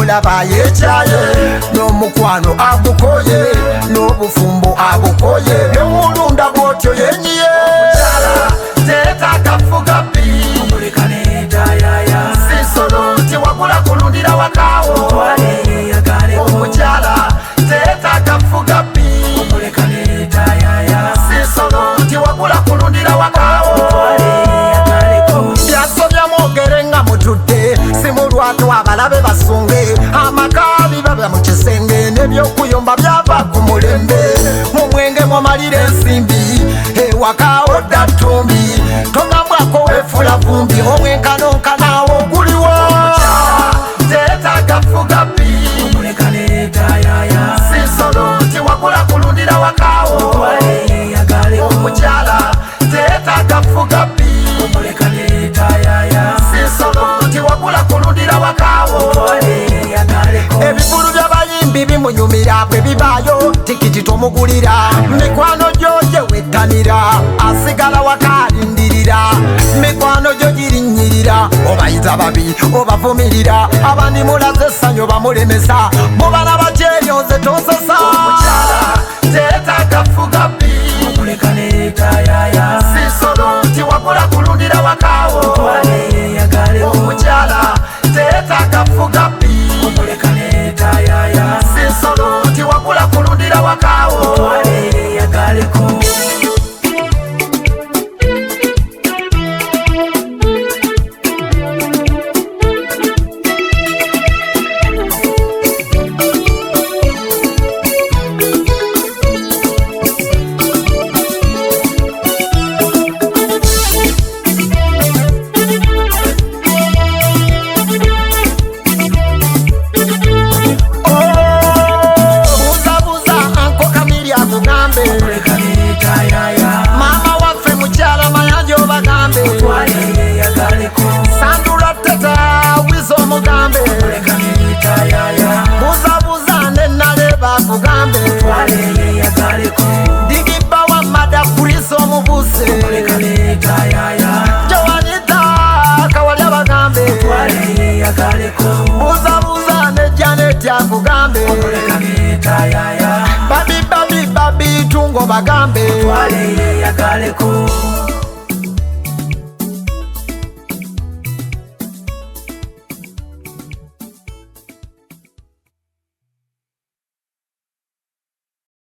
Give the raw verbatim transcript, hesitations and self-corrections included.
omulaba yeekyaye n'omukwano agukoye n'obufumbo abukoye byemulunda bwotyo yenyiye omukyala teetaaga fuga bbi sisolo nti wagula kulundira wakaawo omukyala teetaaga fuga bbi sisolo nti wagula kulundira wakaawo byasobya mwogere nga mutudde simulwatu abalabe basunge amakabi babya mu kisenge n'ebyokuyomba byava ku mulembe mu mwenge mwamalira ensimbi ewakaawo dda ttumbi togambwako weefula vumbi omwenkanonkanawo oguliwo teetaaga fuga bbi sisolo nti wagula kulundira wakaawo omukyala teetaaga fuga bbi sisolo nti wagula kulundira wakaawo ebivulu by'abayimbi bimunyumira bwe bibaayo tikiti tomugulira mikwano gyo gye wettanira asigala wakalindirira mikwano gyo girinnyirira obayiza babi obavumirira abandi mulaze essanyu bamulemesa mubala bakyeryoze tosesa omukyala teetaaga fuga bbi sisolo nti wagula kulundira wakaawo omukyala teetaaga fuga bbi sisolo nti wagula kulundira wakaawo mama waffe mukyala mayanja obagambe sandula teta wiza omugambe buzabuza nenale bakugambe digibba wamada kurisa omubuse jowanita kawali abagambe buzabuza ne janeti akugambe babi babi babi tungo bagambe twale yagaleko